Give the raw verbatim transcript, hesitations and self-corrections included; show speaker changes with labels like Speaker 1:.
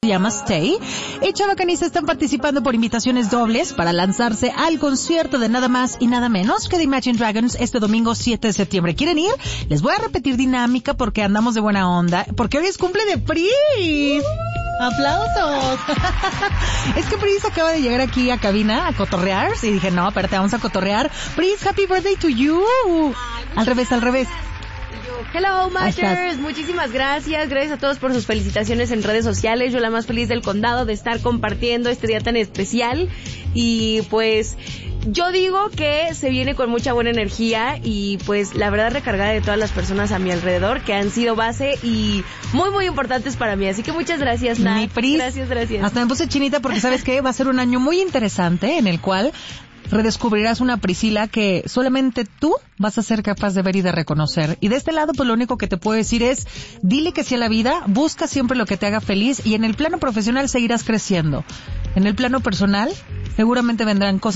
Speaker 1: llama Stay. Y Chava Caniza están participando por invitaciones dobles para lanzarse al concierto de nada más y nada menos que de Imagine Dragons este domingo siete de septiembre. ¿Quieren ir? Les voy a repetir dinámica porque andamos de buena onda, porque hoy es cumple de Pris. ¡Aplausos! Es que Pris acaba de llegar aquí a cabina a cotorrear y dije, no, espérate, vamos a cotorrear. Pris, happy birthday to you. Al revés, al revés.
Speaker 2: Hello, Mashers. Muchísimas gracias. Gracias a todos por sus felicitaciones en redes sociales. Yo la más feliz del condado de estar compartiendo este día tan especial. Y pues yo digo que se viene con mucha buena energía y pues la verdad recargada de todas las personas a mi alrededor que han sido base y muy muy importantes para mí. Así que muchas gracias, Nat.
Speaker 1: Mi Pris,
Speaker 2: gracias, gracias.
Speaker 1: Hasta me puse chinita porque ¿sabes qué? Va a ser un año muy interesante en el cual redescubrirás una Priscila que solamente tú vas a ser capaz de ver y de reconocer. Y de este lado, pues lo único que te puedo decir es, dile que sí a la vida, busca siempre lo que te haga feliz y en el plano profesional seguirás creciendo. En el plano personal, seguramente vendrán cosas